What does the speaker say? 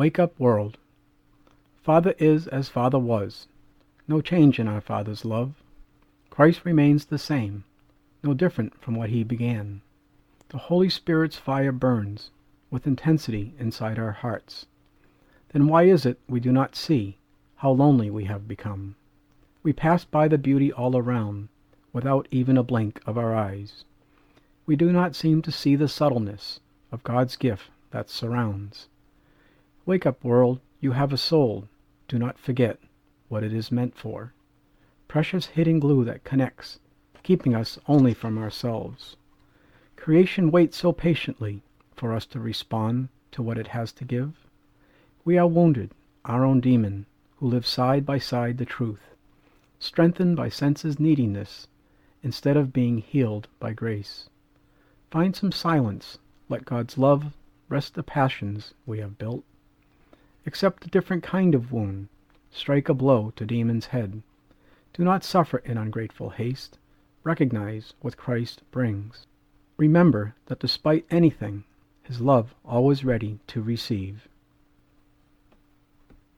Wake up, world. Father is as Father was. No change in our Father's love. Christ remains the same, no different from what he began. The Holy Spirit's fire burns with intensity inside our hearts. Then why is it we do not see how lonely we have become? We pass by the beauty all around without even a blink of our eyes. We do not seem to see the subtleness of God's gift that surrounds. Wake up, world, you have a soul. Do not forget what it is meant for. Precious hidden glue that connects, keeping us only from ourselves. Creation waits so patiently for us to respond to what it has to give. We are wounded, our own demon, who lives side by side the truth, strengthened by sense's neediness, instead of being healed by grace. Find some silence, let God's love rest the passions we have built. Accept a different kind of wound, strike a blow to demon's head. Do not suffer in ungrateful haste, recognize what Christ brings. Remember that despite anything, his love always ready to receive.